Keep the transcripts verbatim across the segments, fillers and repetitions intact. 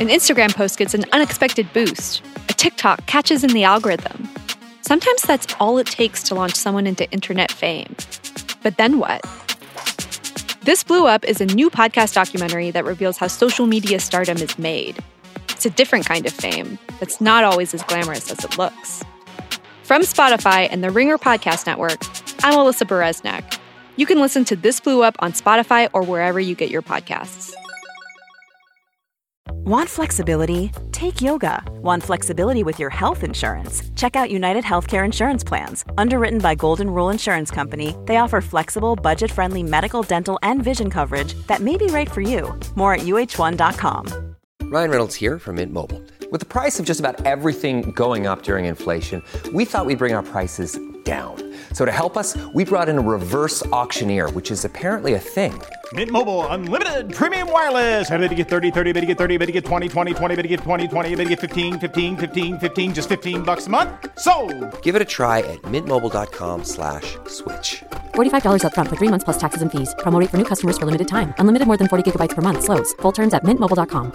An Instagram post gets an unexpected boost. A TikTok catches in the algorithm. Sometimes that's all it takes to launch someone into internet fame. But then what? This Blew Up is a new podcast documentary that reveals how social media stardom is made. It's a different kind of fame that's not always as glamorous as it looks. From Spotify and the Ringer Podcast Network, I'm Alyssa Bereznek. You can listen to This Blew Up on Spotify or wherever you get your podcasts. Want flexibility? Take yoga. Want flexibility with your health insurance? Check out United Healthcare Insurance Plans. Underwritten by Golden Rule Insurance Company, they offer flexible, budget-friendly medical, dental, and vision coverage that may be right for you. More at U H one dot com. Ryan Reynolds here from Mint Mobile. With the price of just about everything going up during inflation, we thought we'd bring our prices down. So to help us, we brought in a reverse auctioneer, which is apparently a thing. Mint Mobile Unlimited Premium Wireless. How to get thirty, thirty, bit to get thirty, bit to get twenty, twenty, twenty, bit to get twenty, twenty, bit to get fifteen, fifteen, fifteen, fifteen, just fifteen bucks a month? Sold! Give it a try at mintmobile.com slash switch. forty-five dollars up front for three months plus taxes and fees. Promo rate for new customers for limited time. Unlimited more than forty gigabytes per month. Slows full terms at mint mobile dot com.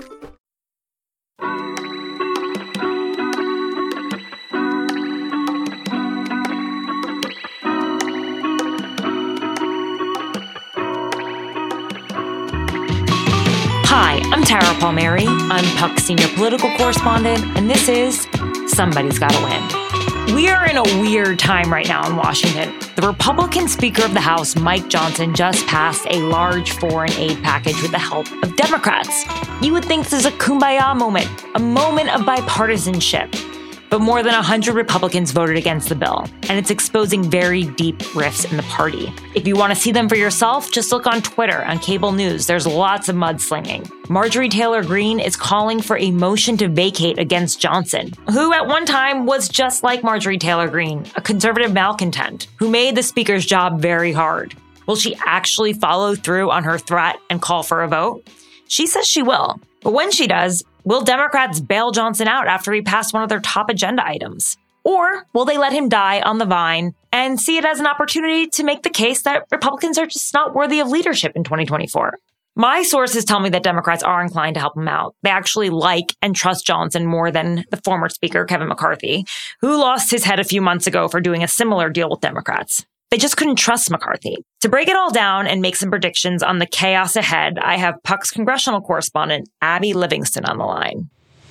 Hi, I'm Tara Palmieri. I'm Puck's senior political correspondent, and this is Somebody's Gotta Win. We are in a weird time right now in Washington. The Republican Speaker of the House, Mike Johnson, just passed a large foreign aid package with the help of Democrats. You would think this is a kumbaya moment, a moment of bipartisanship. But more than one hundred Republicans voted against the bill, and it's exposing very deep rifts in the party. If you want to see them for yourself, just look on Twitter, on cable news. There's lots of mudslinging. Marjorie Taylor Greene is calling for a motion to vacate against Johnson, who at one time was just like Marjorie Taylor Greene, a conservative malcontent, who made the speaker's job very hard. Will she actually follow through on her threat and call for a vote? She says she will. But when she does, will Democrats bail Johnson out after he passed one of their top agenda items? Or will they let him die on the vine and see it as an opportunity to make the case that Republicans are just not worthy of leadership in twenty twenty-four? My sources tell me that Democrats are inclined to help him out. They actually like and trust Johnson more than the former Speaker, Kevin McCarthy, who lost his head a few months ago for doing a similar deal with Democrats. They just couldn't trust McCarthy. To break it all down and make some predictions on the chaos ahead, I have Puck's congressional correspondent, Abby Livingston, on the line.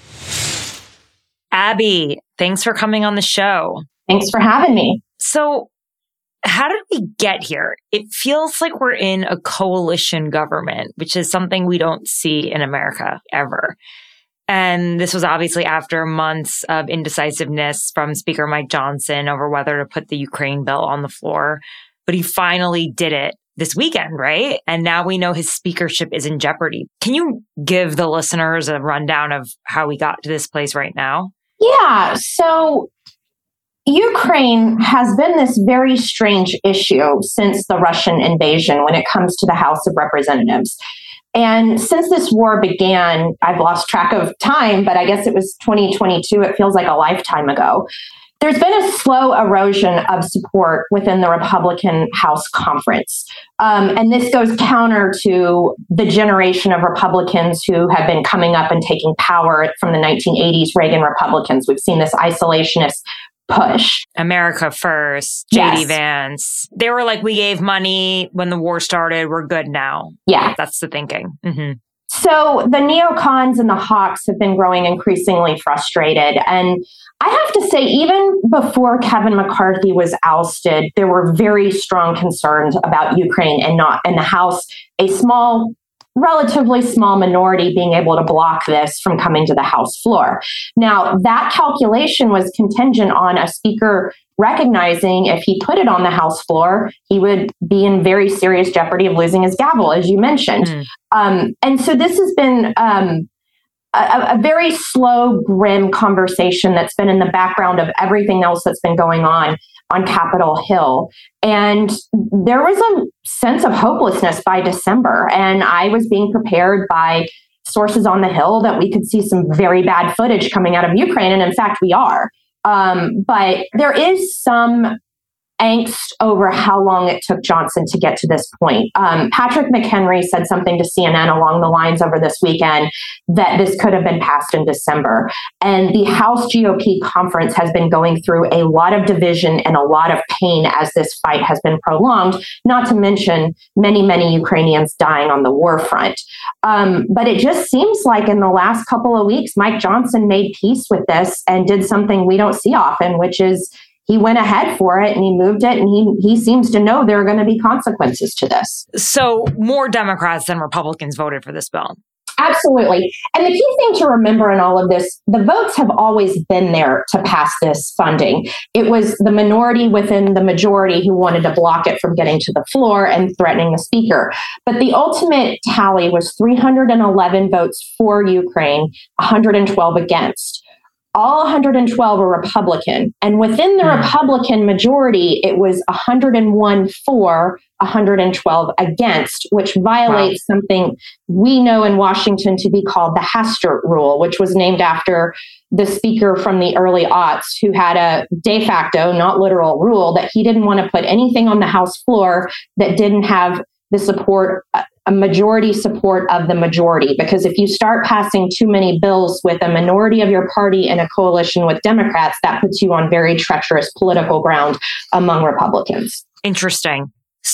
Abby, thanks for coming on the show. Thanks for having me. So, how did we get here? It feels like we're in a coalition government, which is something we don't see in America ever. And this was obviously after months of indecisiveness from Speaker Mike Johnson over whether to put the Ukraine bill on the floor. But he finally did it this weekend, right? And now we know his speakership is in jeopardy. Can you give the listeners a rundown of how we got to this place right now? Yeah. So Ukraine has been this very strange issue since the Russian invasion when it comes to the House of Representatives. And since this war began, I've lost track of time, but I guess it was twenty twenty-two. It feels like a lifetime ago. There's been a slow erosion of support within the Republican House Conference. Um, and this goes counter to the generation of Republicans who have been coming up and taking power from the nineteen eighties Reagan Republicans. We've seen this isolationist push. America first, J D Yes. Vance. They were like, we gave money when the war started. We're good now. Yeah. That's the thinking. Mm-hmm. So the neocons and the hawks have been growing increasingly frustrated. And I have to say, even before Kevin McCarthy was ousted, there were very strong concerns about Ukraine and not in the House, a small relatively small minority being able to block this from coming to the House floor. Now, that calculation was contingent on a speaker recognizing if he put it on the House floor, he would be in very serious jeopardy of losing his gavel, as you mentioned. Mm. Um, and so this has been um, a, a very slow, grim conversation that's been in the background of everything else that's been going on on Capitol Hill. And there was a sense of hopelessness by December. And I was being prepared by sources on the Hill that we could see some very bad footage coming out of Ukraine. And in fact, we are. Um, but there is some angst over how long it took Johnson to get to this point. Um, Patrick McHenry said something to C N N along the lines over this weekend that this could have been passed in December. And the House G O P conference has been going through a lot of division and a lot of pain as this fight has been prolonged, not to mention many, many Ukrainians dying on the war front. Um, but it just seems like in the last couple of weeks, Mike Johnson made peace with this and did something we don't see often, which is he went ahead for it and he moved it, and he he seems to know there are going to be consequences to this. So more Democrats than Republicans voted for this bill. Absolutely. And the key thing to remember in all of this, the votes have always been there to pass this funding. It was the minority within the majority who wanted to block it from getting to the floor and threatening the speaker. But the ultimate tally was three hundred eleven votes for Ukraine, one hundred twelve against. All one hundred twelve are Republican. And within the mm. Republican majority, it was one hundred one for, one hundred twelve against, which violates wow. something we know in Washington to be called the Hastert Rule, which was named after the speaker from the early aughts who had a de facto, not literal, rule that he didn't want to put anything on the House floor that didn't have the support, a majority support of the majority. Because if you start passing too many bills with a minority of your party in a coalition with Democrats, that puts you on very treacherous political ground among Republicans. Interesting.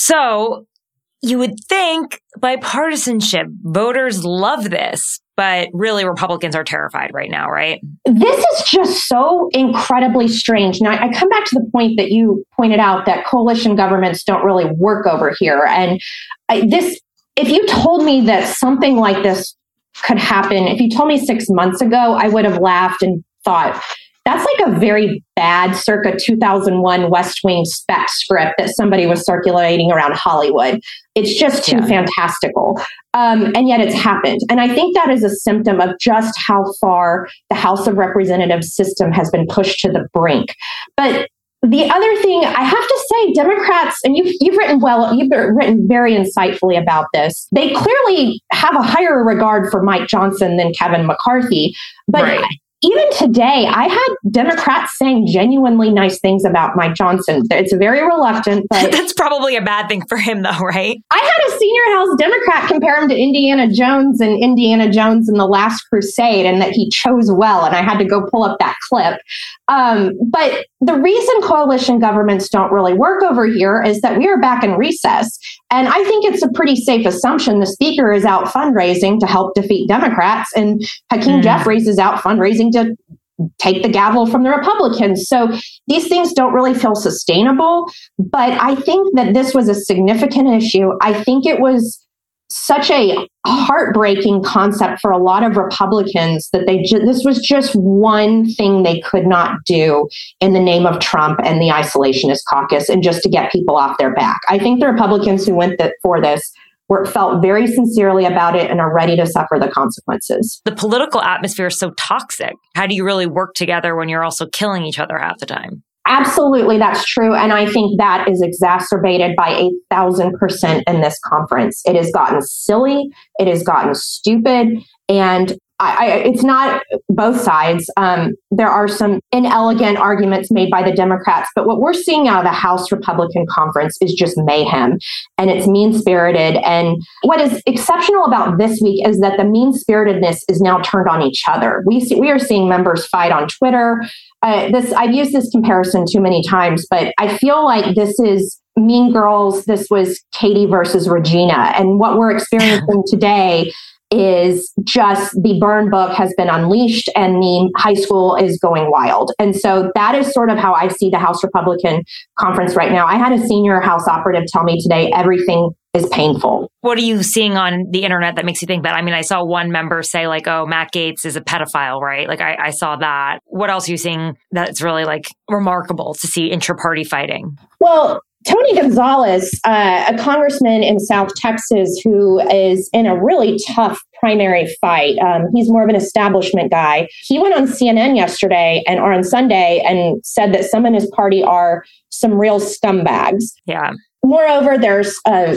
So you would think bipartisanship, voters love this, but really Republicans are terrified right now, right? This is just so incredibly strange. Now, I come back to the point that you pointed out that coalition governments don't really work over here. And I, this, if you told me that something like this could happen, if you told me six months ago, I would have laughed and thought, that's like a very bad circa two thousand one West Wing spec script that somebody was circulating around Hollywood. It's just too yeah. fantastical. Um, and yet it's happened. And I think that is a symptom of just how far the House of Representatives system has been pushed to the brink. But the other thing I have to say, Democrats, and you've, you've written well, you've written very insightfully about this. They clearly have a higher regard for Mike Johnson than Kevin McCarthy. But right. even today, I had Democrats saying genuinely nice things about Mike Johnson. It's very reluctant, but that's probably a bad thing for him, though, right? I had a senior House Democrat compare him to Indiana Jones and Indiana Jones in The Last Crusade, and that he chose well. And I had to go pull up that clip. Um, but the reason coalition governments don't really work over here is that we are back in recess. And I think it's a pretty safe assumption the speaker is out fundraising to help defeat Democrats, and Hakeem mm. Jeffries is out fundraising to take the gavel from the Republicans. So these things don't really feel sustainable. But I think that this was a significant issue. I think it was such a heartbreaking concept for a lot of Republicans that they ju- this was just one thing they could not do in the name of Trump and the isolationist caucus, and just to get people off their back. I think the Republicans who went th- for this were felt very sincerely about it and are ready to suffer the consequences. The political atmosphere is so toxic. How do you really work together when you're also killing each other half the time? Absolutely, that's true. And I think that is exacerbated by a thousand percent in this conference. It has gotten silly. It has gotten stupid. And I, I, it's not both sides. Um, there are some inelegant arguments made by the Democrats, but what we're seeing out of the House Republican Conference is just mayhem, and it's mean-spirited. And what is exceptional about this week is that the mean-spiritedness is now turned on each other. We see, we are seeing members fight on Twitter. Uh, this I've used this comparison too many times, but I feel like this is Mean Girls. This was Katie versus Regina, and what we're experiencing today is just the burn book has been unleashed and the high school is going wild. And so that is sort of how I see the House Republican Conference right now. I had a senior House operative tell me today, everything is painful. What are you seeing on the internet that makes you think that? I mean, I saw one member say like, oh, Matt Gaetz is a pedophile, right? Like I, I saw that. What else are you seeing that's really like remarkable to see intra-party fighting? Well, Tony Gonzalez, uh, a congressman in South Texas who is in a really tough primary fight. Um, he's more of an establishment guy. He went on C N N yesterday and or on Sunday and said that some in his party are some real scumbags. Yeah. Moreover, there's a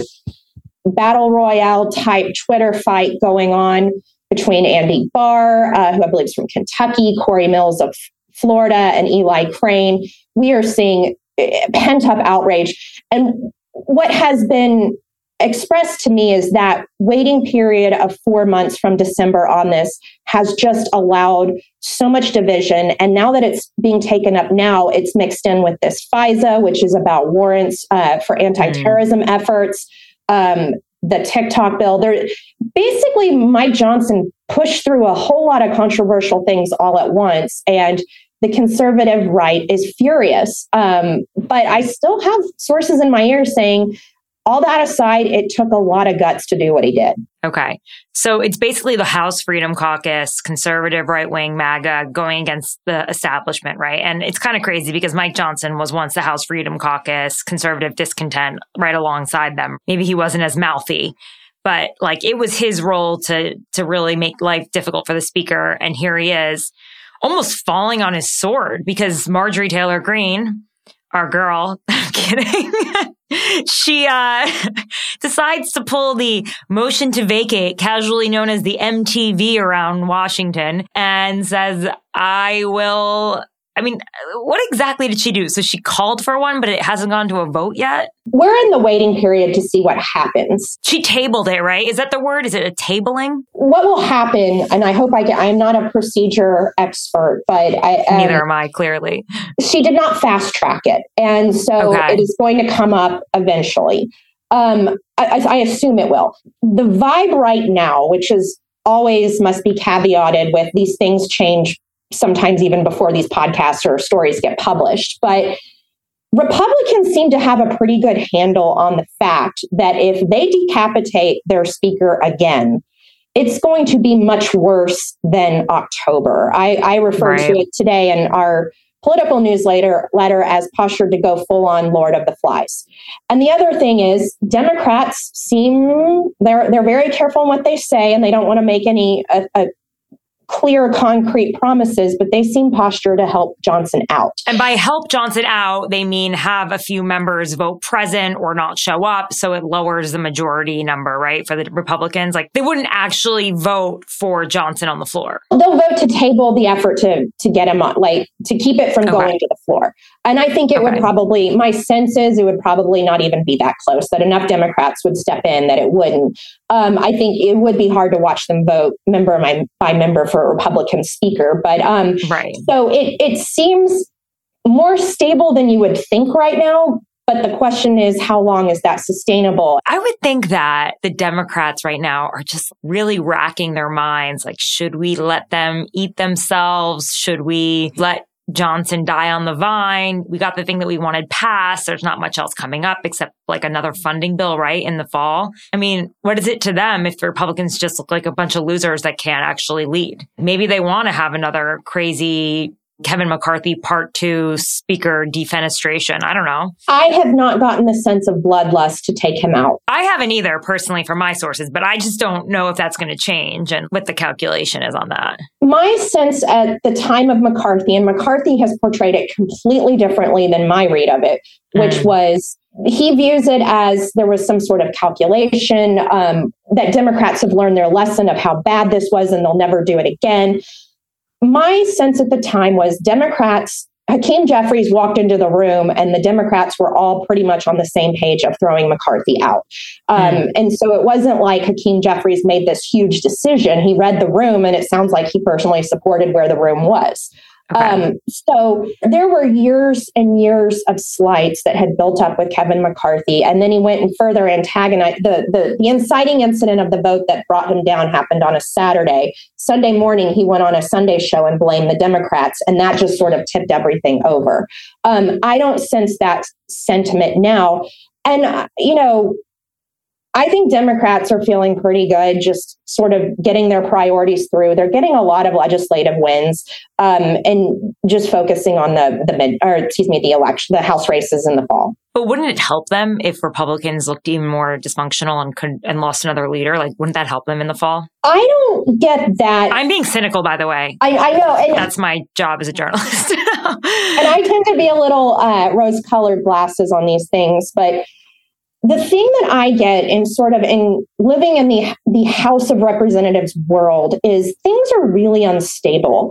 battle royale type Twitter fight going on between Andy Barr, uh, who I believe is from Kentucky, Corey Mills of Florida, and Eli Crane. We are seeing pent up outrage. And what has been expressed to me is that waiting period of four months from December on this has just allowed so much division. And now that it's being taken up now, it's mixed in with this FISA, which is about warrants uh, for anti-terrorism mm. efforts, um, the TikTok bill. There, basically, Mike Johnson pushed through a whole lot of controversial things all at once. And the conservative right is furious. Um, but I still have sources in my ear saying, all that aside, it took a lot of guts to do what he did. Okay. So it's basically the House Freedom Caucus, conservative right-wing MAGA going against the establishment, right? And it's kind of crazy because Mike Johnson was once the House Freedom Caucus, conservative discontent right alongside them. Maybe he wasn't as mouthy, but like it was his role to to really make life difficult for the speaker. And here he is almost falling on his sword because Marjorie Taylor Greene, our girl, I'm kidding. She uh, decides to pull the motion to vacate, casually known as the M T V around Washington, and says, I will... I mean, what exactly did she do? So she called for one, but it hasn't gone to a vote yet? We're in the waiting period to see what happens. She tabled it, right? Is that the word? Is it a tabling? What will happen, and I hope I get, I'm not a procedure expert, but I... Um, Neither am I, clearly. She did not fast track it. And so okay. It is going to come up eventually. Um, I, I assume it will. The vibe right now, which is always must be caveated with these things change sometimes even before these podcasts or stories get published. But Republicans seem to have a pretty good handle on the fact that if they decapitate their speaker again, it's going to be much worse than October. I, I referred right. to it today in our political newsletter letter as postured to go full on Lord of the Flies. And the other thing is Democrats seem, they're, they're very careful in what they say, and they don't want to make any a, a clear, concrete promises, but they seem postured to help Johnson out. And by help Johnson out, they mean have a few members vote present or not show up, so it lowers the majority number, right, for the Republicans. Like, they wouldn't actually vote for Johnson on the floor. They'll vote to table the effort to to get him on, like, to keep it from okay. going to the floor. And I think it okay. would probably, my sense is it would probably not even be that close, that enough Democrats would step in that it wouldn't. Um, I think it would be hard to watch them vote member by, by member for a Republican speaker. But um, right. so it, it seems more stable than you would think right now. But the question is, how long is that sustainable? I would think that the Democrats right now are just really racking their minds. Like, should we let them eat themselves? Should we let Johnson die on the vine? We got the thing that we wanted passed. There's not much else coming up except like another funding bill, right, in the fall. I mean, what is it to them if the Republicans just look like a bunch of losers that can't actually lead? Maybe they want to have another crazy Kevin McCarthy part two speaker defenestration. I don't know. I have not gotten the sense of bloodlust to take him out. I haven't either, personally, from my sources, but I just don't know if that's going to change and what the calculation is on that. My sense at the time of McCarthy, and McCarthy has portrayed it completely differently than my read of it, which mm. was he views it as there was some sort of calculation, um, that Democrats have learned their lesson of how bad this was and they'll never do it again. My sense at the time was Democrats, Hakeem Jeffries walked into the room and the Democrats were all pretty much on the same page of throwing McCarthy out. Um, mm. And so it wasn't like Hakeem Jeffries made this huge decision. He read the room and it sounds like he personally supported where the room was. Okay. Um, so there were years and years of slights that had built up with Kevin McCarthy. And then he went and further antagonized. The, the, the inciting incident of the vote that brought him down happened on a Saturday. Sunday morning, he went on a Sunday show and blamed the Democrats. And that just sort of tipped everything over. Um, I don't sense that sentiment now. And, uh, you know, I think Democrats are feeling pretty good, just sort of getting their priorities through. They're getting a lot of legislative wins, um, and just focusing on the the mid, or excuse me, the election, the House races in the fall. But wouldn't it help them if Republicans looked even more dysfunctional and could, and lost another leader? Like, wouldn't that help them in the fall? I don't get that. I'm being cynical, by the way. I, I know. And that's my job as a journalist. And I tend to be a little uh, rose-colored glasses on these things, but the thing that I get in sort of in living in the, the House of Representatives world is things are really unstable.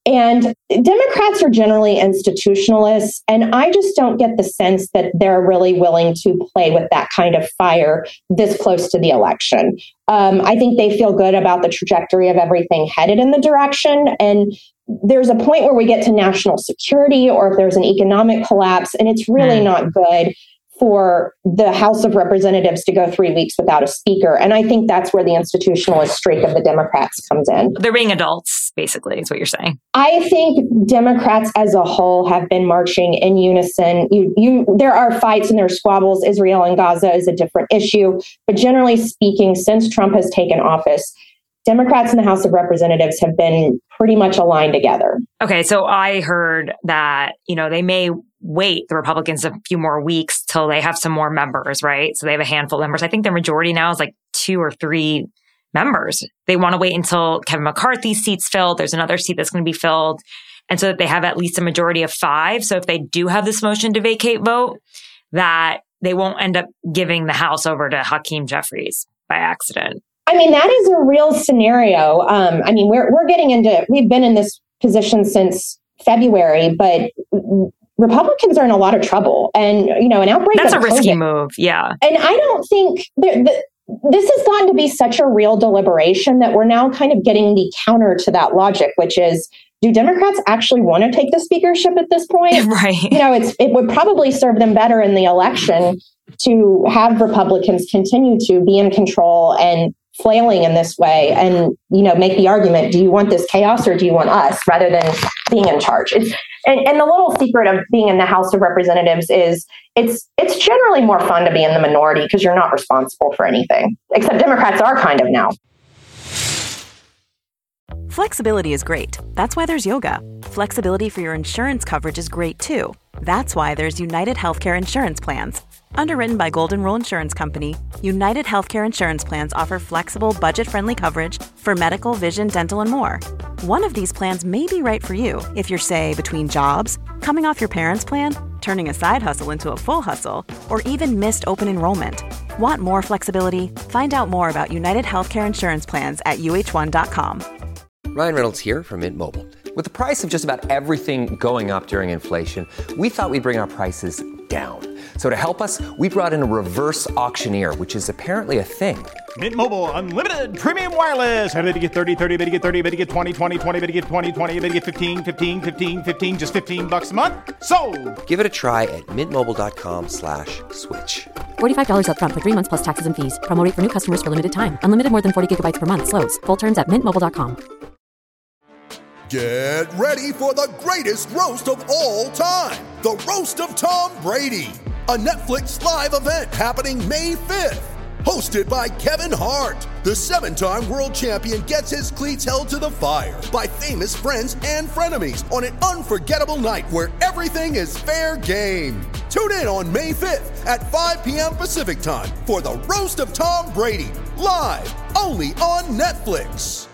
And Democrats are generally institutionalists, and I just don't get the sense that they're really willing to play with that kind of fire this close to the election. Um, I think they feel good about the trajectory of everything headed in the direction. And there's a point where we get to national security or if there's an economic collapse, and it's really mm. not good for the House of Representatives to go three weeks without a speaker. And I think that's where the institutionalist streak of the Democrats comes in. They're being adults, basically, is what you're saying. I think Democrats as a whole have been marching in unison. You, you, there are fights and there are squabbles. Israel and Gaza is a different issue. But generally speaking, since Trump has taken office, Democrats in the House of Representatives have been pretty much aligned together. Okay, so I heard that, you know, they may wait, the Republicans, a few more weeks till they have some more members, right? So they have a handful of members. I think their majority now is like two or three members. They want to wait until Kevin McCarthy's seat's filled. There's another seat that's going to be filled. And so that they have at least a majority of five. So if they do have this motion to vacate vote, that they won't end up giving the House over to Hakeem Jeffries by accident. I mean, that is a real scenario. Um, I mean, we're we're getting into, we've been in this position since February, but Republicans are in a lot of trouble. And, you know, an outbreak That's a of risky COVID, move. Yeah. And I don't think that, that this has gotten to be such a real deliberation that we're now kind of getting the counter to that logic, which is, do Democrats actually want to take the speakership at this point? Right. You know, it's it would probably serve them better in the election to have Republicans continue to be in control and flailing in this way and, you know, make the argument, do you want this chaos or do you want us, rather than being in charge? It's, and, and the little secret of being in the House of Representatives is it's it's generally more fun to be in the minority because you're not responsible for anything, except Democrats are kind of now. Flexibility is great. That's why there's yoga. Flexibility for your insurance coverage is great too. That's why there's United Healthcare Insurance Plans. Underwritten by Golden Rule Insurance Company, United Healthcare Insurance Plans offer flexible, budget-friendly coverage for medical, vision, dental, and more. One of these plans may be right for you if you're, say, between jobs, coming off your parents' plan, turning a side hustle into a full hustle, or even missed open enrollment. Want more flexibility? Find out more about United Healthcare Insurance Plans at U H one dot com. Ryan Reynolds here from Mint Mobile. With the price of just about everything going up during inflation, we thought we'd bring our prices down. So to help us, we brought in a reverse auctioneer, which is apparently a thing. Mint Mobile Unlimited Premium Wireless. How to get thirty, thirty, how to get thirty, how to get twenty, twenty, twenty, how to get twenty, twenty, how to get fifteen, fifteen, fifteen, fifteen, just fifteen bucks a month? Sold! Give it a try at mintmobile.com slash switch. forty-five dollars up front for three months plus taxes and fees. Promo rate for new customers for limited time. Unlimited more than forty gigabytes per month. Slows full terms at mint mobile dot com. Get ready for the greatest roast of all time. The Roast of Tom Brady. A Netflix live event happening May fifth. Hosted by Kevin Hart. The seven-time world champion gets his cleats held to the fire by famous friends and frenemies on an unforgettable night where everything is fair game. Tune in on May fifth at five p.m. Pacific time for the Roast of Tom Brady. Live only on Netflix.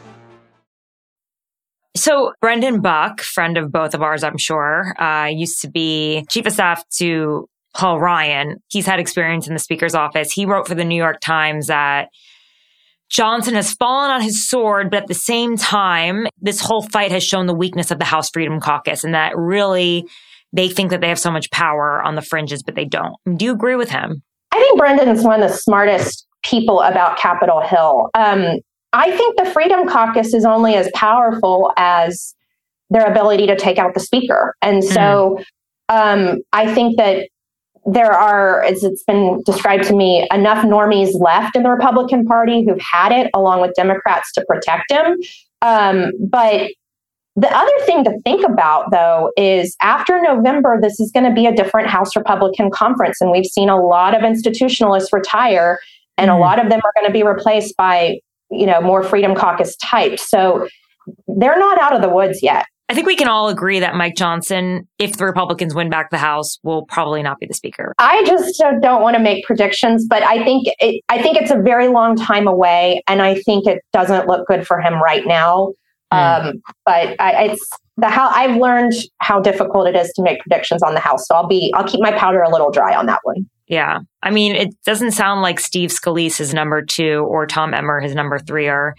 So Brendan Buck, friend of both of ours, I'm sure, uh, used to be chief of staff to Paul Ryan. He's had experience in the Speaker's office. He wrote for the New York Times that Johnson has fallen on his sword, but at the same time, this whole fight has shown the weakness of the House Freedom Caucus and that really they think that they have so much power on the fringes, but they don't. Do you agree with him? I think Brendan is one of the smartest people about Capitol Hill. Um, I think the Freedom Caucus is only as powerful as their ability to take out the speaker. And so mm. um, I think that there are, as it's been described to me, enough normies left in the Republican Party who've had it, along with Democrats, to protect him. Um, but the other thing to think about, though, is after November, this is going to be a different House Republican conference. And we've seen a lot of institutionalists retire, and mm. a lot of them are going to be replaced by, you know, more Freedom Caucus types. So they're not out of the woods yet. I think we can all agree that Mike Johnson, if the Republicans win back the House, will probably not be the speaker. I just uh, don't want to make predictions, but I think it, I think it's a very long time away, and I think it doesn't look good for him right now. Mm. Um, but I, it's the how I've learned how difficult it is to make predictions on the House, so I'll be I'll keep my powder a little dry on that one. Yeah. I mean, it doesn't sound like Steve Scalise, his number two, or Tom Emmer, his number three, are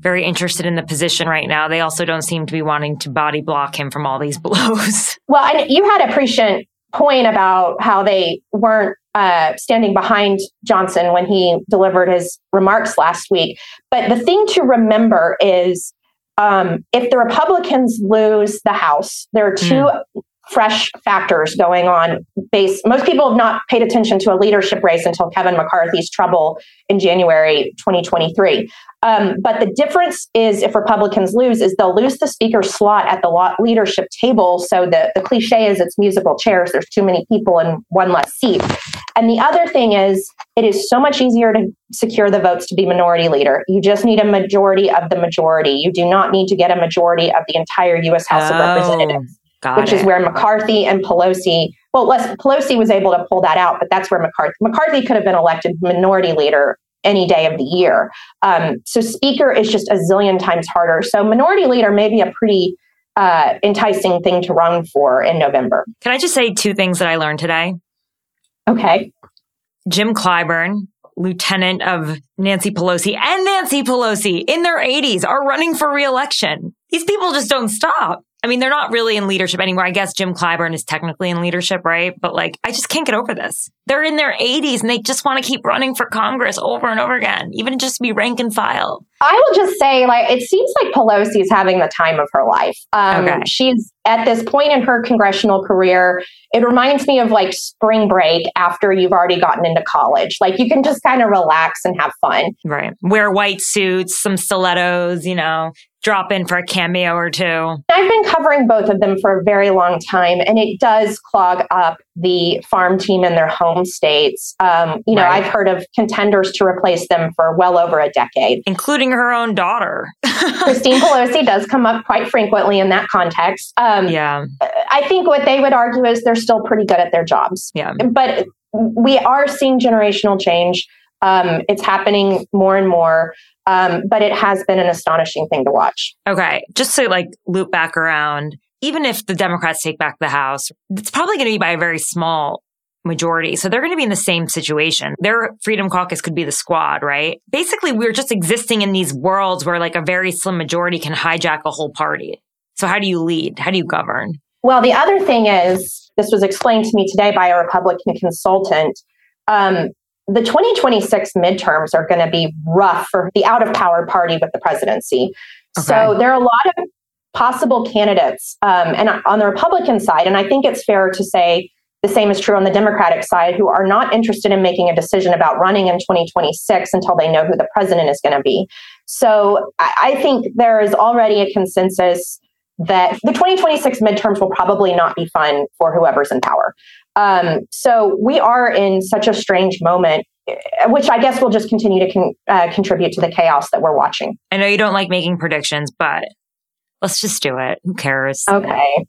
very interested in the position right now. They also don't seem to be wanting to body block him from all these blows. Well, and you had a prescient point about how they weren't uh, standing behind Johnson when he delivered his remarks last week. But the thing to remember is um, if the Republicans lose the House, there are two mm. fresh factors going on. Base, most people have not paid attention to a leadership race until Kevin McCarthy's trouble in January twenty twenty-three. Um, but the difference is if Republicans lose is they'll lose the speaker slot at the leadership table. So the, the cliche is it's musical chairs. There's too many people in one less seat. And the other thing is it is so much easier to secure the votes to be minority leader. You just need a majority of the majority. You do not need to get a majority of the entire U S House oh, of Representatives, which it. is where McCarthy and Pelosi, well, Les, Pelosi was able to pull that out, but that's where McCarthy, McCarthy could have been elected minority leader any day of the year. Um, so speaker is just a zillion times harder. So minority leader may be a pretty uh, enticing thing to run for in November. Can I just say two things that I learned today? Okay. Jim Clyburn, lieutenant of Nancy Pelosi and Nancy Pelosi in their eighties are running for re-election. These people just don't stop. I mean, they're not really in leadership anymore. I guess Jim Clyburn is technically in leadership, right? But like, I just can't get over this. They're in their eighties and they just want to keep running for Congress over and over again, even just to be rank and file. I will just say, like, it seems like Pelosi is having the time of her life. Um, okay. She's at this point in her congressional career. It reminds me of like spring break after you've already gotten into college. Like you can just kind of relax and have fun. Right. Wear white suits, some stilettos, you know, drop in for a cameo or two. I've been covering both of them for a very long time, and it does clog up the farm team in their home states. Um, you know, right. I've heard of contenders to replace them for well over a decade. Including her own daughter. Christine Pelosi does come up quite frequently in that context. Um, yeah. I think what they would argue is they're still pretty good at their jobs. Yeah. But we are seeing generational change. Um, it's happening more and more. Um, but it has been an astonishing thing to watch. Okay. Just to like loop back around, even if the Democrats take back the House, it's probably going to be by a very small majority. So they're going to be in the same situation. Their Freedom Caucus could be the squad, right? Basically, we're just existing in these worlds where like a very slim majority can hijack a whole party. So how do you lead? How do you govern? Well, the other thing is, this was explained to me today by a Republican consultant. Um, The twenty twenty-six midterms are going to be rough for the out of power party with the presidency. Okay. So there are a lot of possible candidates um, and on the Republican side, and I think it's fair to say the same is true on the Democratic side, who are not interested in making a decision about running in twenty twenty-six until they know who the president is going to be. So I, I think there is already a consensus that the twenty twenty-six midterms will probably not be fun for whoever's in power. Um, so we are in such a strange moment, which I guess will just continue to con- uh, contribute to the chaos that we're watching. I know you don't like making predictions, but let's just do it. Who cares? Okay.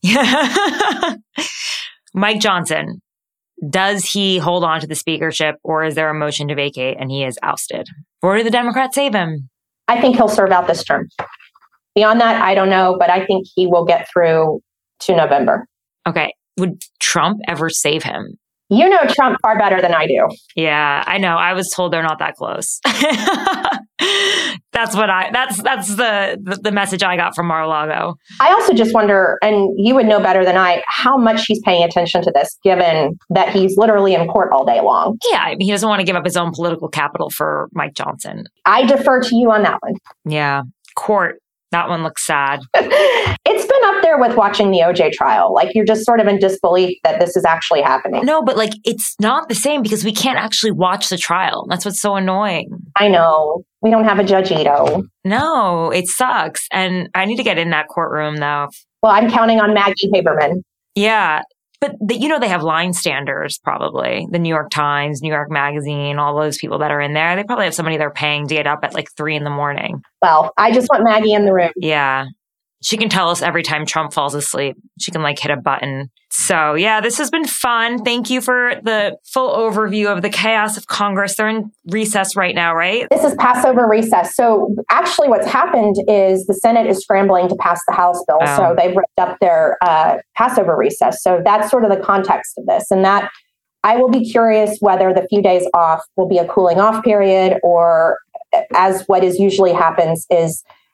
Mike Johnson, does he hold on to the speakership, or is there a motion to vacate and he is ousted? Or do the Democrats save him? I think he'll serve out this term. Beyond that, I don't know, but I think he will get through to November. Okay. Would Trump ever save him? You know Trump far better than I do. Yeah, I know. I was told they're not that close. That's what I, that's, that's the, the, the message I got from Mar-a-Lago. I also just wonder, and you would know better than I, how much he's paying attention to this, given that he's literally in court all day long. Yeah, I mean, he doesn't want to give up his own political capital for Mike Johnson. I defer to you on that one. Yeah, court. That one looks sad. It's been up there with watching the O J trial. Like, you're just sort of in disbelief that this is actually happening. No, but like, it's not the same because we can't actually watch the trial. That's what's so annoying. I know. We don't have a Judge Ito. No, it sucks. And I need to get in that courtroom though. Well, I'm counting on Maggie Haberman. Yeah. But the, you know, they have line standers, probably. The New York Times, New York Magazine, all those people that are in there. They probably have somebody they're paying to get up at like three in the morning. Well, I just want Maggie in the room. Yeah. She can tell us every time Trump falls asleep. She can like hit a button. So yeah, this has been fun. Thank you for the full overview of the chaos of Congress. They're in recess right now, right? This is Passover recess. So actually what's happened is the Senate is scrambling to pass the House bill. Oh. So they've ripped up their uh, Passover recess. So that's sort of the context of this. And that I will be curious whether the few days off will be a cooling off period, or as what is usually happens is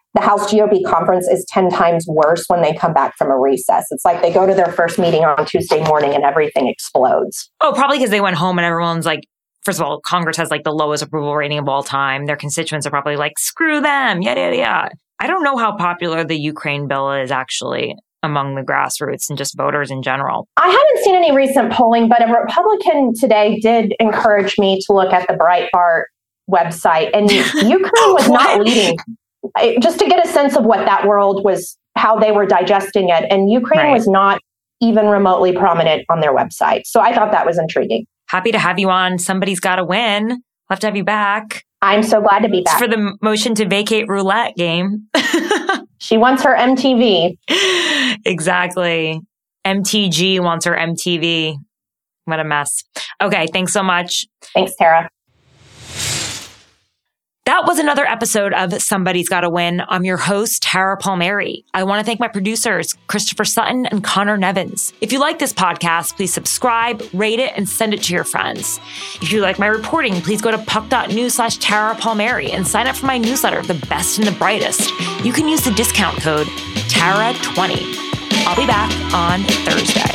the House G O P conference is ten times worse when they come back from a recess. It's like they go to their first meeting on Tuesday morning and everything explodes. Oh, probably because they went home and everyone's like, first of all, Congress has like the lowest approval rating of all time. Their constituents are probably like, screw them, yada, yada, yada. I don't know how popular the Ukraine bill is actually among the grassroots and just voters in general. I haven't seen any recent polling, but a Republican today did encourage me to look at the Breitbart website, and Ukraine was not leading. Just to get a sense of what that world was, how they were digesting it. And Ukraine right. was not even remotely prominent on their website. So I thought that was intriguing. Happy to have you on. Somebody's got to win. We'll have to have you back. I'm so glad to be back. It's for the motion to vacate roulette game. She wants her M T V. Exactly. M T G wants her M T V. What a mess. Okay, thanks so much. Thanks, Tara. That was another episode of Somebody's Gotta Win. I'm your host, Tara Palmieri. I want to thank my producers, Christopher Sutton and Connor Nevins. If you like this podcast, please subscribe, rate it, and send it to your friends. If you like my reporting, please go to puck.news slash Tara Palmieri and sign up for my newsletter, The Best and the Brightest. You can use the discount code Tara twenty. I'll be back on Thursday.